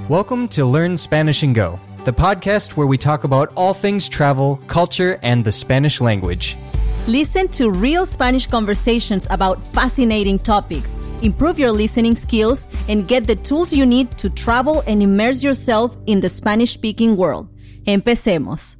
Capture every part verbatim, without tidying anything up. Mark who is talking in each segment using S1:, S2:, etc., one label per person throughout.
S1: Welcome to Learn Spanish and Go, the podcast where we talk about all things travel, culture, and the Spanish language.
S2: Listen to real Spanish conversations about fascinating topics, improve your listening skills, and get the tools you need to travel and immerse yourself in the Spanish-speaking world. Empecemos.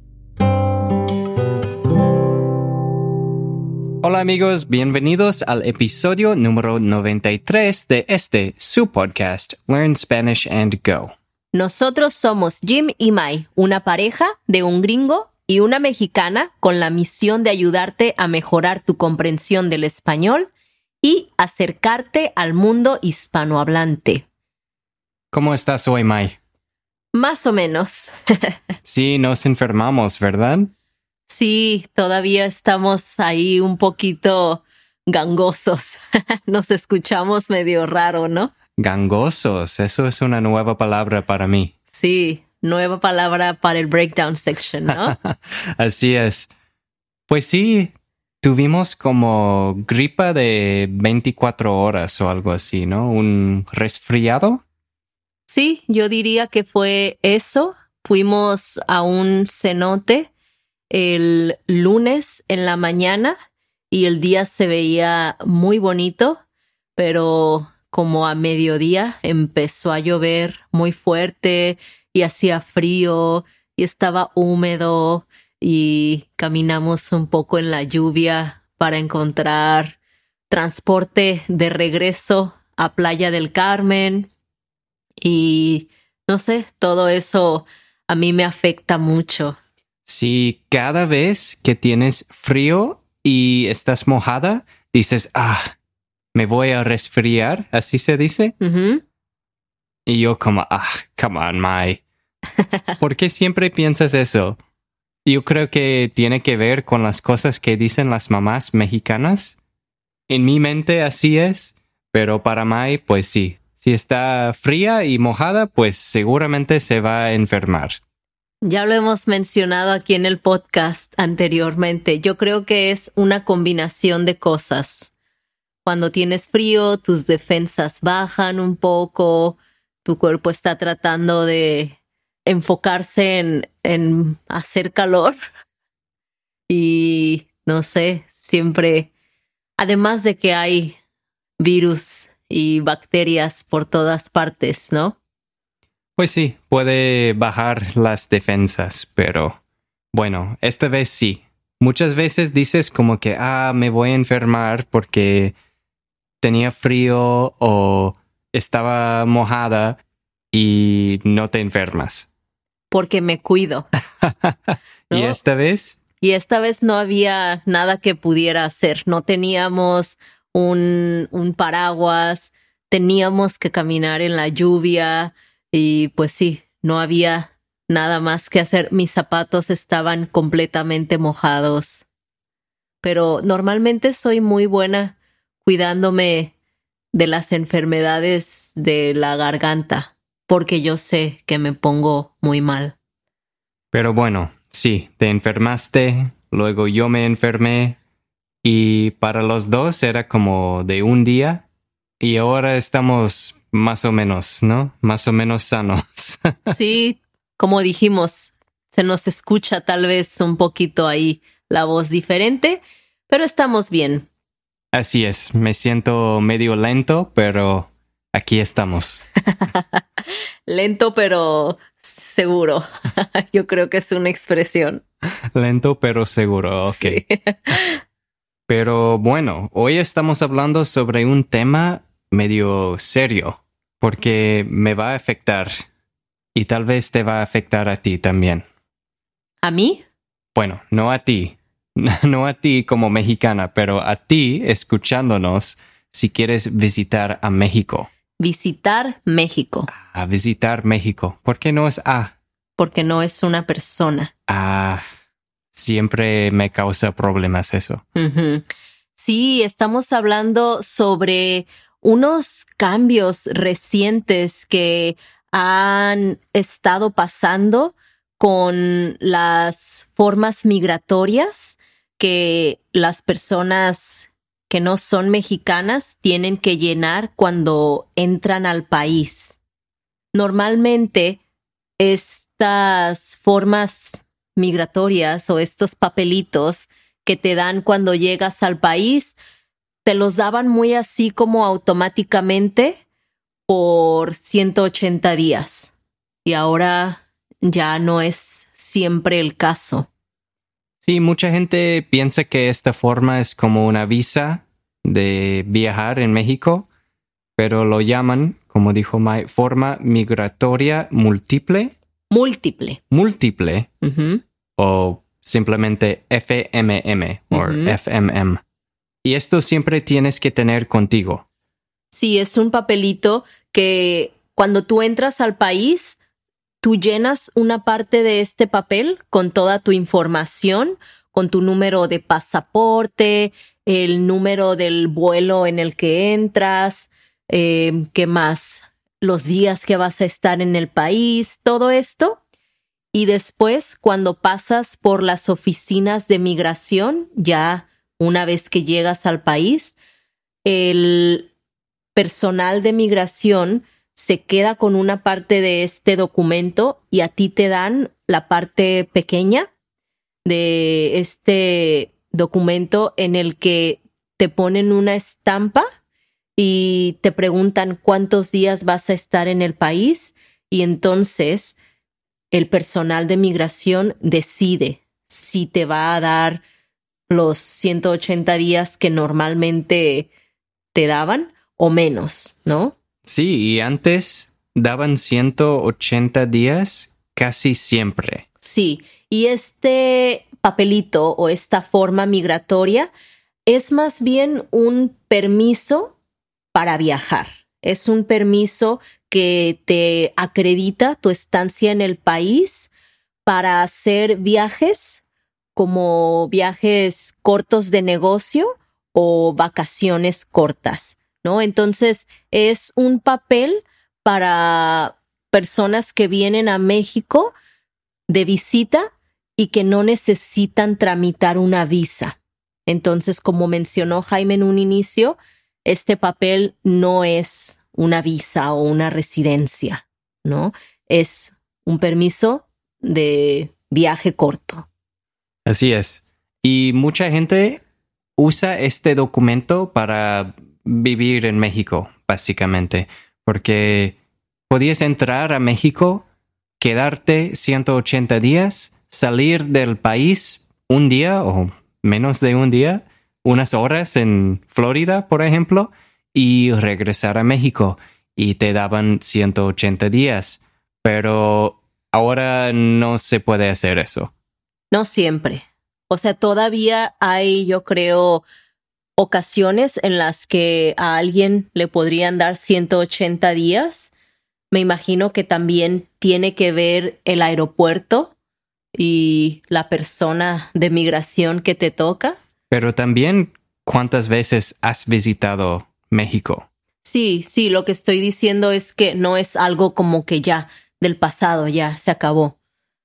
S1: Hola amigos, bienvenidos al episodio número noventa y tres de este, su podcast, Learn Spanish and Go.
S2: Nosotros somos Jim y Mai, una pareja de un gringo y una mexicana con la misión de ayudarte a mejorar tu comprensión del español y acercarte al mundo hispanohablante.
S1: ¿Cómo estás hoy, Mai?
S2: Más o menos.
S1: Sí, nos enfermamos, ¿verdad?
S2: Sí, todavía estamos ahí un poquito gangosos. Nos escuchamos medio raro, ¿no?
S1: Gangosos, eso es una nueva palabra para mí.
S2: Sí, nueva palabra para el breakdown section, ¿no?
S1: Así es. Pues sí, tuvimos como gripa de veinticuatro horas o algo así, ¿no? ¿Un resfriado?
S2: Sí, yo diría que fue eso. Fuimos a un cenote el lunes en la mañana y el día se veía muy bonito, pero como a mediodía empezó a llover muy fuerte y hacía frío y estaba húmedo y caminamos un poco en la lluvia para encontrar transporte de regreso a Playa del Carmen y no sé, todo eso a mí me afecta mucho.
S1: Sí, cada vez que tienes frío y estás mojada, dices, ah, me voy a resfriar, ¿así se dice?
S2: Uh-huh.
S1: Y yo como, ah, come on, Mai. ¿Por qué siempre piensas eso? Yo creo que tiene que ver con las cosas que dicen las mamás mexicanas. En mi mente así es, pero para Mai, pues sí. Si está fría y mojada, pues seguramente se va a enfermar.
S2: Ya lo hemos mencionado aquí en el podcast anteriormente. Yo creo que es una combinación de cosas. Cuando tienes frío, tus defensas bajan un poco, tu cuerpo está tratando de enfocarse en, en hacer calor. Y no sé, siempre, además de que hay virus y bacterias por todas partes, ¿no?
S1: Pues sí, puede bajar las defensas, pero bueno, esta vez sí. Muchas veces dices como que, ah, me voy a enfermar porque tenía frío o estaba mojada y no te enfermas.
S2: Porque me cuido.
S1: ¿Y
S2: ¿No?
S1: esta vez?
S2: Y esta vez no había nada que pudiera hacer. No teníamos un, un paraguas, teníamos que caminar en la lluvia. Y pues sí, no había nada más que hacer. Mis zapatos estaban completamente mojados. Pero normalmente soy muy buena cuidándome de las enfermedades de la garganta, porque yo sé que me pongo muy mal.
S1: Pero bueno, sí, te enfermaste, luego yo me enfermé y para los dos era como de un día y ahora estamos más o menos, ¿no? Más o menos sanos.
S2: Sí, como dijimos, se nos escucha tal vez un poquito ahí la voz diferente, pero estamos bien.
S1: Así es, me siento medio lento, pero aquí estamos.
S2: Lento, pero seguro. Yo creo que es una expresión.
S1: Lento, pero seguro, ok.
S2: Sí.
S1: Pero bueno, hoy estamos hablando sobre un tema medio serio. Porque me va a afectar y tal vez te va a afectar a ti también.
S2: ¿A mí?
S1: Bueno, no a ti, no a ti como mexicana, pero a ti escuchándonos si quieres visitar a México.
S2: Visitar México.
S1: A visitar México. ¿Por qué no es a?
S2: Porque no es una persona.
S1: Ah, siempre me causa problemas eso.
S2: Uh-huh. Sí, estamos hablando sobre unos cambios recientes que han estado pasando con las formas migratorias que las personas que no son mexicanas tienen que llenar cuando entran al país. normalmente estas formas migratorias o estos papelitos que te dan cuando llegas al país, te los daban muy así como automáticamente por ciento ochenta días. Y ahora ya no es siempre el caso.
S1: Sí, mucha gente piensa que esta forma es como una visa de viajar en México, pero lo llaman, como dijo Mai, forma migratoria múltiple.
S2: Múltiple.
S1: Múltiple.
S2: Uh-huh.
S1: O simplemente F M M o
S2: Uh-huh.
S1: F M M. Y esto siempre tienes que tener contigo.
S2: Sí, es un papelito que cuando tú entras al país, tú llenas una parte de este papel con toda tu información, con tu número de pasaporte, el número del vuelo en el que entras, eh, ¿qué más? Los días que vas a estar en el país, todo esto. Y después, cuando pasas por las oficinas de migración, ya una vez que llegas al país, el personal de migración se queda con una parte de este documento y a ti te dan la parte pequeña de este documento en el que te ponen una estampa y te preguntan cuántos días vas a estar en el país y entonces el personal de migración decide si te va a dar los ciento ochenta días que normalmente te daban o menos, ¿no?
S1: Sí, y antes daban ciento ochenta días casi siempre.
S2: Sí, y este papelito o esta forma migratoria es más bien un permiso para viajar. Es un permiso que te acredita tu estancia en el país para hacer viajes como viajes cortos de negocio o vacaciones cortas, ¿no? Entonces, es un papel para personas que vienen a México de visita y que no necesitan tramitar una visa. Entonces, como mencionó Jaime en un inicio, este papel no es una visa o una residencia, ¿no? Es un permiso de viaje corto.
S1: Así es. Y mucha gente usa este documento para vivir en México, básicamente, porque podías entrar a México, quedarte ciento ochenta días, salir del país un día o menos de un día, unas horas en Florida, por ejemplo, y regresar a México y te daban ciento ochenta días. Pero ahora no se puede hacer eso.
S2: No siempre. O sea, todavía hay, yo creo, ocasiones en las que a alguien le podrían dar ciento ochenta días. Me imagino que también tiene que ver el aeropuerto y la persona de migración que te toca.
S1: Pero también, ¿cuántas veces has visitado México?
S2: Sí, sí, lo que estoy diciendo es que no es algo como que ya del pasado, ya se acabó.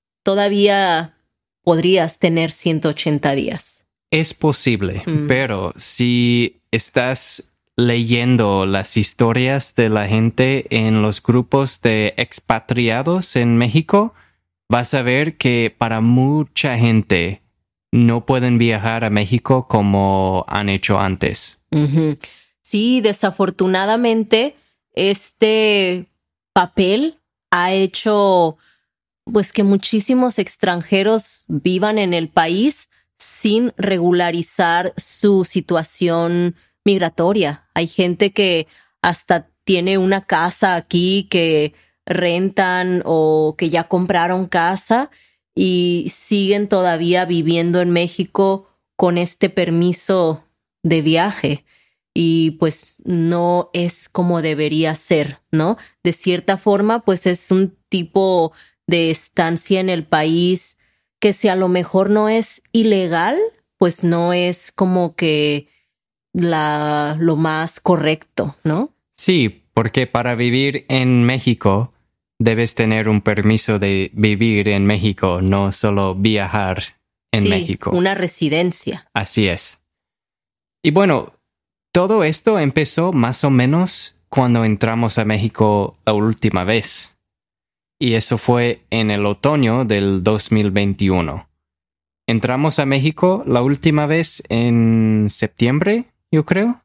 S2: Todavía podrías tener ciento ochenta días.
S1: Es posible,
S2: Mm.
S1: pero si estás leyendo las historias de la gente en los grupos de expatriados en México, vas a ver que para mucha gente no pueden viajar a México como han hecho antes.
S2: Uh-huh. Sí, desafortunadamente, este papel ha hecho pues que muchísimos extranjeros vivan en el país sin regularizar su situación migratoria. Hay gente que hasta tiene una casa aquí que rentan o que ya compraron casa y siguen todavía viviendo en México con este permiso de viaje. Y pues no es como debería ser, ¿no? De cierta forma, pues es un tipo de estancia en el país que si a lo mejor no es ilegal, pues no es como que la, lo más correcto, ¿no?
S1: Sí, porque para vivir en México debes tener un permiso de vivir en México, no solo viajar en
S2: sí,
S1: México.
S2: Una residencia.
S1: Así es. Y bueno, todo esto empezó más o menos cuando entramos a México la última vez. y eso fue en el otoño del dos mil veintiuno. Entramos a México la última vez en septiembre, yo creo.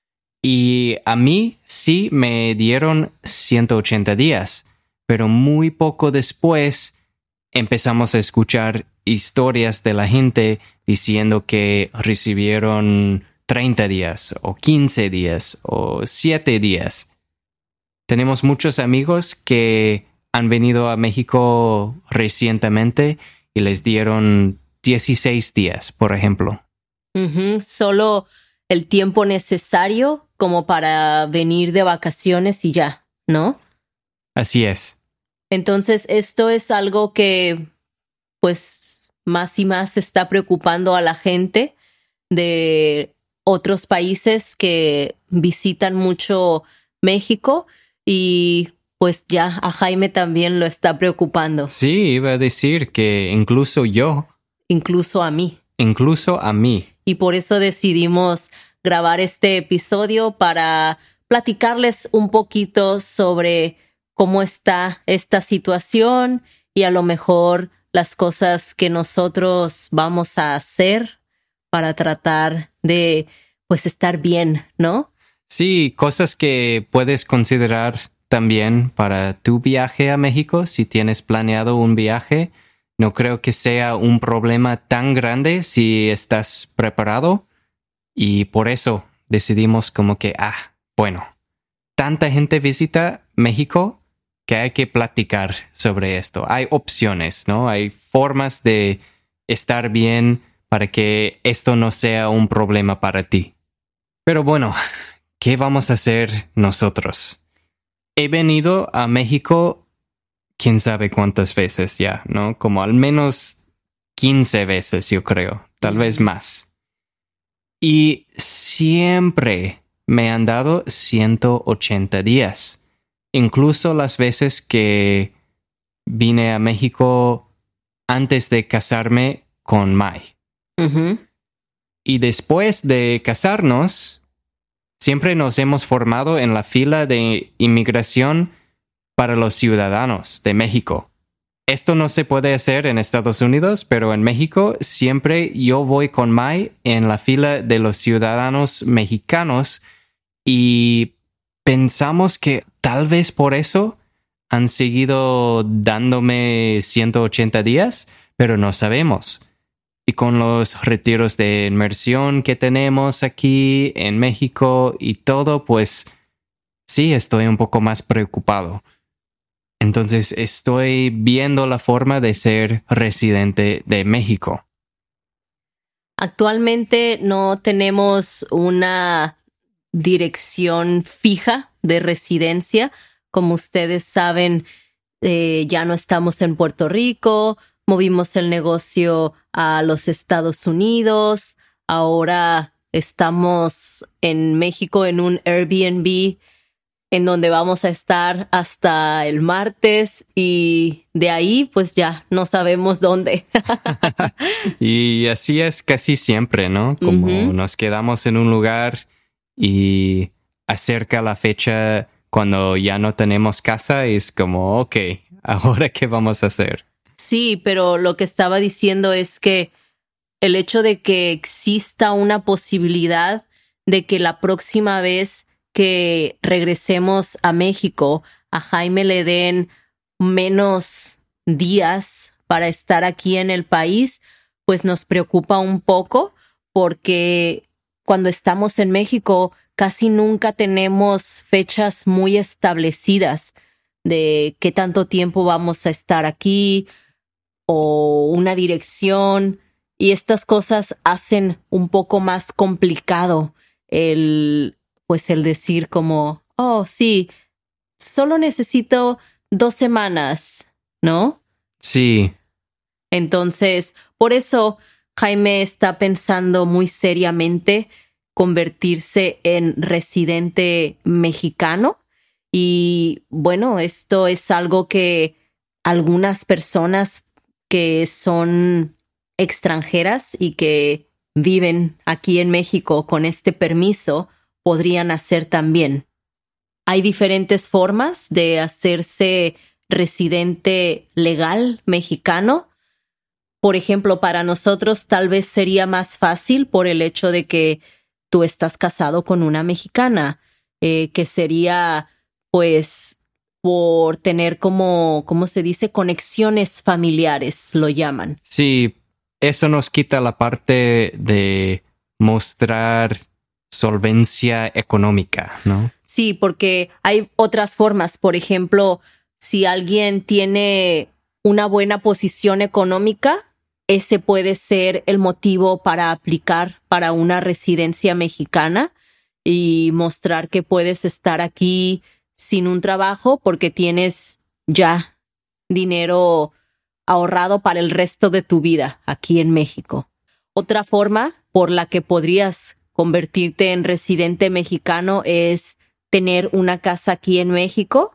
S1: Y a mí sí me dieron ciento ochenta días, pero muy poco después empezamos a escuchar historias de la gente diciendo que recibieron treinta días o quince días o siete días. Tenemos muchos amigos que han venido a México recientemente y les dieron dieciséis días, por ejemplo.
S2: Uh-huh. Solo el tiempo necesario como para venir de vacaciones y ya, ¿no?
S1: Así es.
S2: Entonces, esto es algo que, pues, más y más está preocupando a la gente de otros países que visitan mucho México y, pues, ya a Jaime también lo está preocupando.
S1: Sí, iba a decir que incluso yo.
S2: Incluso a mí.
S1: Incluso a mí.
S2: Y por eso decidimos grabar este episodio para platicarles un poquito sobre cómo está esta situación y a lo mejor las cosas que nosotros vamos a hacer para tratar de, pues, estar bien, ¿no?
S1: Sí, cosas que puedes considerar también para tu viaje a México si tienes planeado un viaje. No creo que sea un problema tan grande si estás preparado y por eso decidimos como que, ah, bueno, tanta gente visita México que hay que platicar sobre esto. Hay opciones, ¿no? Hay formas de estar bien para que esto no sea un problema para ti. Pero bueno, ¿qué vamos a hacer nosotros? He venido a México quién sabe cuántas veces ya, ¿no? Como al menos quince veces, yo creo, tal vez más. Y siempre me han dado ciento ochenta días. Incluso las veces que vine a México antes de casarme con Mai.
S2: Uh-huh.
S1: Y después de casarnos, siempre nos hemos formado en la fila de inmigración para los ciudadanos de México. Esto no se puede hacer en Estados Unidos, pero en México siempre yo voy con Mai en la fila de los ciudadanos mexicanos y pensamos que tal vez por eso han seguido dándome ciento ochenta días, pero no sabemos. Y con los retiros de inmersión que tenemos aquí en México y todo, pues sí, estoy un poco más preocupado. Entonces estoy viendo la forma de ser residente de México.
S2: Actualmente no tenemos una dirección fija de residencia. Como ustedes saben, eh, ya no estamos en Puerto Rico, movimos el negocio a los Estados Unidos, ahora estamos en México en un Airbnb en donde vamos a estar hasta el martes y de ahí pues ya no sabemos dónde.
S1: Y así es casi siempre, ¿no? Como uh-huh. Nos quedamos en un lugar y acerca la fecha cuando ya no tenemos casa y es como, ok, ¿ahora qué vamos a hacer?
S2: Sí, pero lo que estaba diciendo es que el hecho de que exista una posibilidad de que la próxima vez que regresemos a México, a Jaime le den menos días para estar aquí en el país, pues nos preocupa un poco porque cuando estamos en México casi nunca tenemos fechas muy establecidas de qué tanto tiempo vamos a estar aquí o una dirección, y estas cosas hacen un poco más complicado el pues el decir como, oh, sí, solo necesito dos semanas, ¿no?
S1: Sí.
S2: Entonces, por eso Jaime está pensando muy seriamente convertirse en residente mexicano. Y bueno, esto es algo que algunas personas que son extranjeras y que viven aquí en México con este permiso podrían hacer también. Hay diferentes formas de hacerse residente legal mexicano. Por ejemplo, para nosotros tal vez sería más fácil por el hecho de que tú estás casado con una mexicana, eh, que sería pues por tener como, ¿cómo se dice? Conexiones familiares, lo llaman.
S1: Sí, eso nos quita la parte de mostrar solvencia económica, ¿no?
S2: Sí, porque hay otras formas. Por ejemplo, si alguien tiene una buena posición económica, ese puede ser el motivo para aplicar para una residencia mexicana y mostrar que puedes estar aquí sin un trabajo porque tienes ya dinero ahorrado para el resto de tu vida aquí en México. Otra forma por la que podrías convertirte en residente mexicano es tener una casa aquí en México,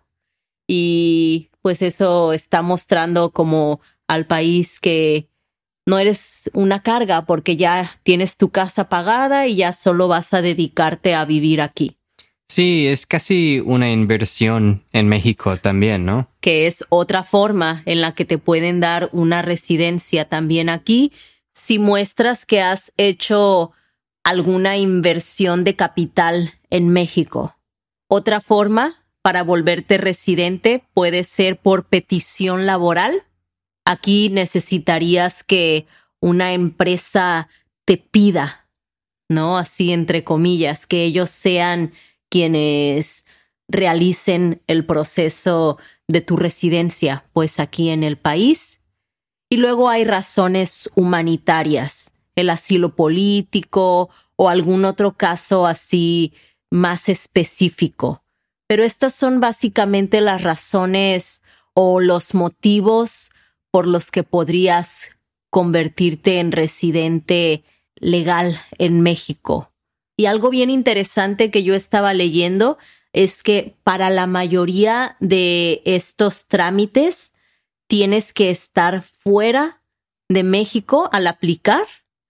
S2: y pues eso está mostrando como al país que no eres una carga porque ya tienes tu casa pagada y ya solo vas a dedicarte a vivir aquí.
S1: Sí, es casi una inversión en México también, ¿no?
S2: Que es otra forma en la que te pueden dar una residencia también aquí si muestras que has hecho alguna inversión de capital en México. Otra forma para volverte residente puede ser por petición laboral. Aquí necesitarías que una empresa te pida, ¿no? Así entre comillas, que ellos sean quienes realicen el proceso de tu residencia, pues aquí en el país. Y luego hay razones humanitarias, el asilo político o algún otro caso así más específico. Pero estas son básicamente las razones o los motivos por los que podrías convertirte en residente legal en México. Y algo bien interesante que yo estaba leyendo es que para la mayoría de estos trámites tienes que estar fuera de México al aplicar,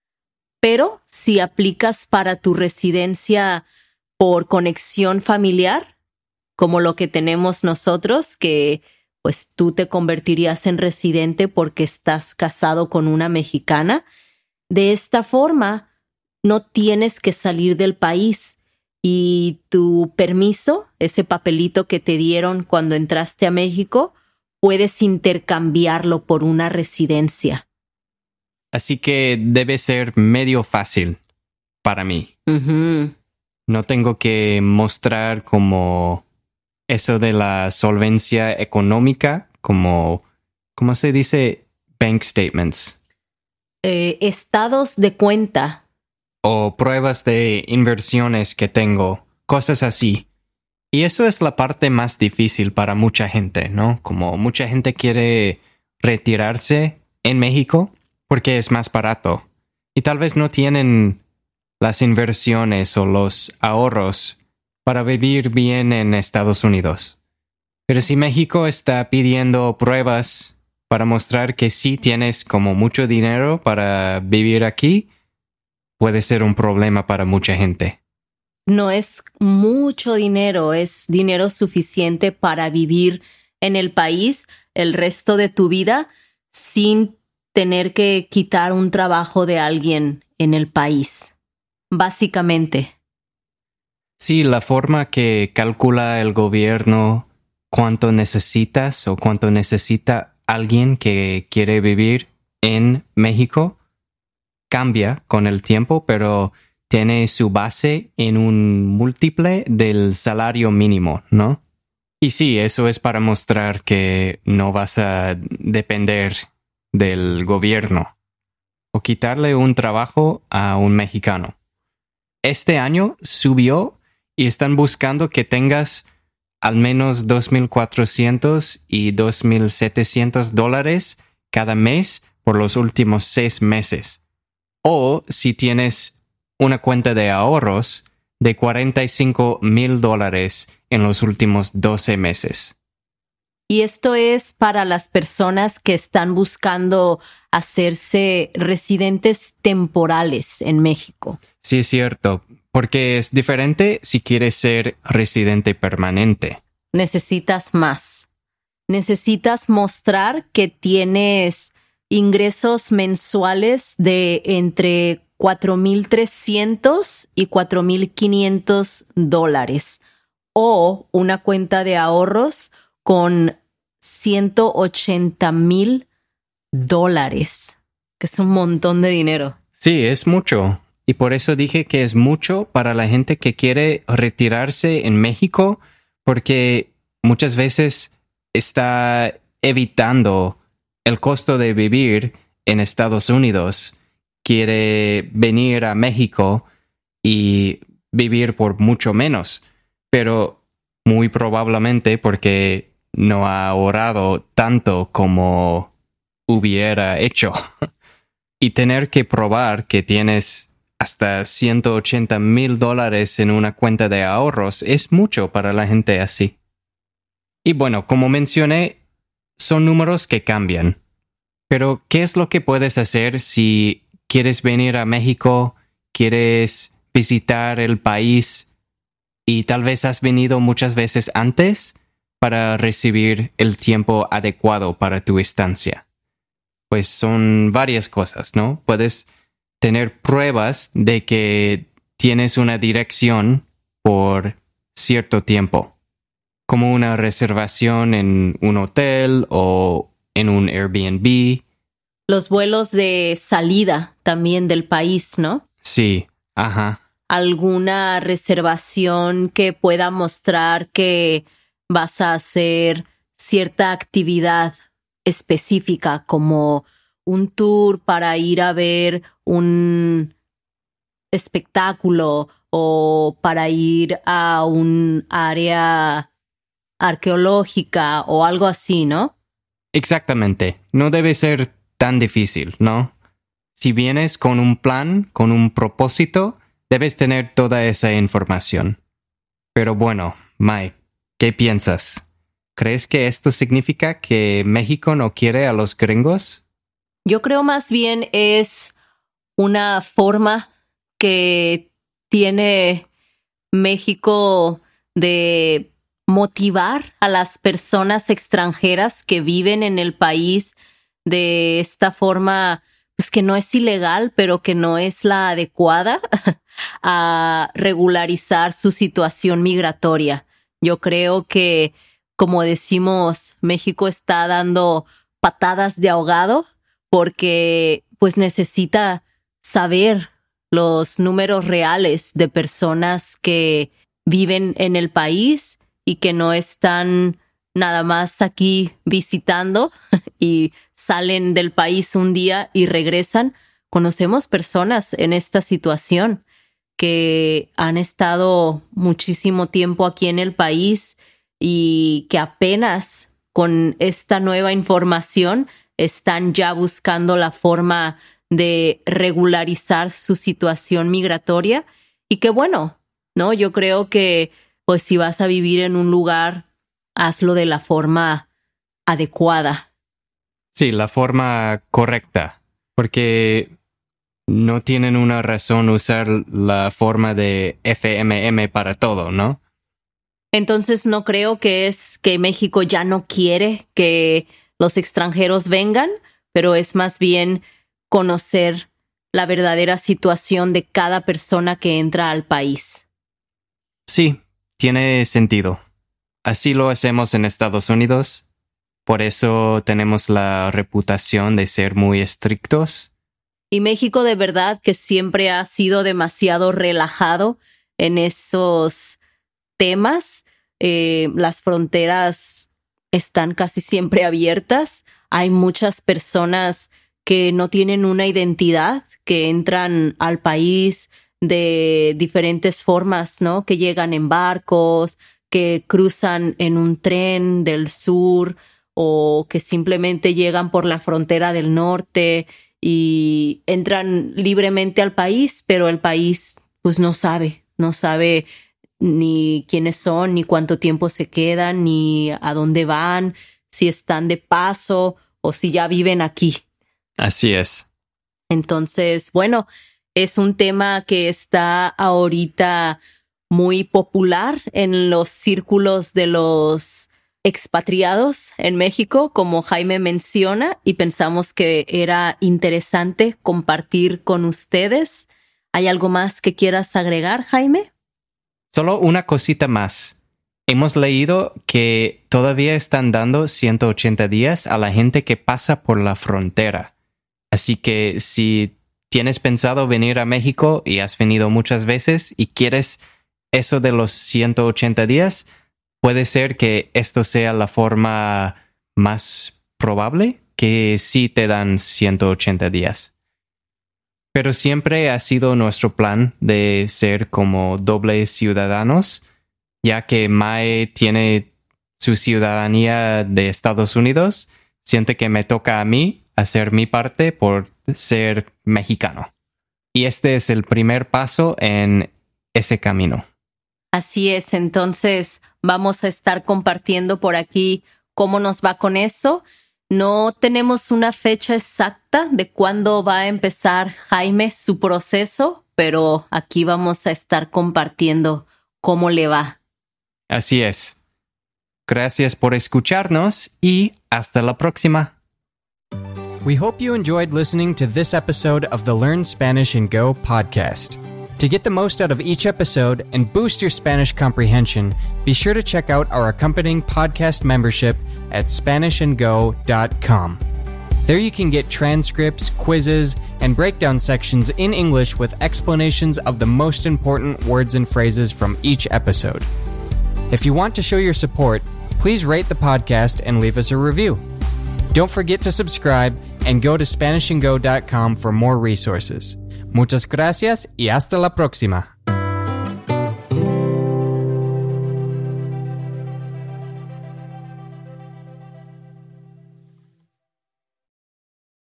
S2: pero si aplicas para tu residencia por conexión familiar, como lo que tenemos nosotros, que pues tú te convertirías en residente porque estás casado con una mexicana, de esta forma no tienes que salir del país y tu permiso, ese papelito que te dieron cuando entraste a México, puedes intercambiarlo por una residencia.
S1: Así que debe ser medio fácil para mí.
S2: Uh-huh.
S1: No tengo que mostrar como eso de la solvencia económica, como, ¿cómo se dice? Bank statements.
S2: Eh, estados de cuenta.
S1: O pruebas de inversiones que tengo, cosas así. Y eso es la parte más difícil para mucha gente, ¿no? Como mucha gente quiere retirarse en México porque es más barato. Y tal vez no tienen las inversiones o los ahorros para vivir bien en Estados Unidos. Pero si México está pidiendo pruebas para mostrar que sí tienes como mucho dinero para vivir aquí, puede ser un problema para mucha gente.
S2: No es mucho dinero, es dinero suficiente para vivir en el país el resto de tu vida sin tener que quitar un trabajo de alguien en el país, básicamente.
S1: Sí, la forma que calcula el gobierno cuánto necesitas o cuánto necesita alguien que quiere vivir en México cambia con el tiempo, pero tiene su base en un múltiple del salario mínimo, ¿no? Y sí, eso es para mostrar que no vas a depender del gobierno o quitarle un trabajo a un mexicano. Este año subió y están buscando que tengas al menos dos mil cuatrocientos y dos mil setecientos dólares cada mes por los últimos seis meses. O si tienes una cuenta de ahorros de cuarenta y cinco mil dólares en los últimos doce meses.
S2: Y esto es para las personas que están buscando hacerse residentes temporales en México.
S1: Sí, es cierto, porque es diferente si quieres ser residente permanente.
S2: Necesitas más. necesitas mostrar que tienes ingresos mensuales de entre cuatro mil trescientos y cuatro mil quinientos dólares o una cuenta de ahorros con ciento ochenta mil dólares, que es un montón de dinero.
S1: Sí, es mucho. Y por eso dije que es mucho para la gente que quiere retirarse en México, porque muchas veces está evitando el costo de vivir en Estados Unidos. Quiere venir a México y vivir por mucho menos, pero muy probablemente porque no ha ahorrado tanto como hubiera hecho. Y tener que probar que tienes hasta ciento ochenta mil dólares en una cuenta de ahorros es mucho para la gente así. Y bueno, como mencioné, son números que cambian. Pero, ¿qué es lo que puedes hacer si quieres venir a México, quieres visitar el país y tal vez has venido muchas veces antes para recibir el tiempo adecuado para tu estancia? Pues son varias cosas, ¿no? Puedes tener pruebas de que tienes una dirección por cierto tiempo, como una reservación en un hotel o en un Airbnb.
S2: Los vuelos de salida también del país, ¿no?
S1: Sí, ajá.
S2: Alguna reservación que pueda mostrar que vas a hacer cierta actividad específica, como un tour para ir a ver un espectáculo o para ir a un área arqueológica o algo así, ¿no?
S1: Exactamente. No debe ser tan difícil, ¿no? Si vienes con un plan, con un propósito, debes tener toda esa información. Pero bueno, Mike, ¿qué piensas? ¿Crees que esto significa que México no quiere a los gringos?
S2: Yo creo más bien es una forma que tiene México de motivar a las personas extranjeras que viven en el país de esta forma, pues que no es ilegal, pero que no es la adecuada, a regularizar su situación migratoria. Yo creo que, como decimos, México está dando patadas de ahogado porque pues necesita saber los números reales de personas que viven en el país y que no están nada más aquí visitando y salen del país un día y regresan. Conocemos personas en esta situación que han estado muchísimo tiempo aquí en el país y que apenas con esta nueva información están ya buscando la forma de regularizar su situación migratoria. Y que bueno, ¿no? Yo creo que pues si vas a vivir en un lugar, hazlo de la forma adecuada.
S1: Sí, la forma correcta, porque no tienen una razón usar la forma de F M M para todo, ¿no?
S2: Entonces no creo que es que México ya no quiere que los extranjeros vengan, pero es más bien conocer la verdadera situación de cada persona que entra al país.
S1: Sí, tiene sentido. Así lo hacemos en Estados Unidos. Por eso tenemos la reputación de ser muy estrictos.
S2: Y México de verdad que siempre ha sido demasiado relajado en esos temas. Eh, las fronteras están casi siempre abiertas. Hay muchas personas que no tienen una identidad, que entran al país de diferentes formas, ¿no? Que llegan en barcos, que cruzan en un tren del sur o que simplemente llegan por la frontera del norte y entran libremente al país, pero el país pues no sabe, no sabe ni quiénes son, ni cuánto tiempo se quedan, ni a dónde van, si están de paso o si ya viven aquí.
S1: Así es.
S2: Entonces, bueno, es un tema que está ahorita muy popular en los círculos de los expatriados en México, como Jaime menciona, y pensamos que era interesante compartir con ustedes. ¿Hay algo más que quieras agregar, Jaime?
S1: Solo una cosita más. Hemos leído que todavía están dando ciento ochenta días a la gente que pasa por la frontera. Así que si tienes pensado venir a México y has venido muchas veces y quieres eso de los ciento ochenta días, puede ser que esto sea la forma más probable que sí te dan ciento ochenta días. Pero siempre ha sido nuestro plan de ser como dobles ciudadanos, ya que Mae tiene su ciudadanía de Estados Unidos, siente que me toca a mí hacer mi parte por ser mexicano. Y este es el primer paso en ese camino.
S2: Así es, entonces vamos a estar compartiendo por aquí cómo nos va con eso. No tenemos una fecha exacta de cuándo va a empezar Jaime su proceso, pero aquí vamos a estar compartiendo cómo le va.
S1: Así es. Gracias por escucharnos y hasta la próxima.
S3: We hope you enjoyed listening to this episode of the Learn Spanish and Go podcast. To get the most out of each episode and boost your Spanish comprehension, be sure to check out our accompanying podcast membership at Spanish and Go dot com. There you can get transcripts, quizzes, and breakdown sections in English with explanations of the most important words and phrases from each episode. If you want to show your support, please rate the podcast and leave us a review. Don't forget to subscribe and go to Spanish and Go dot com for more resources. Muchas gracias y hasta la próxima.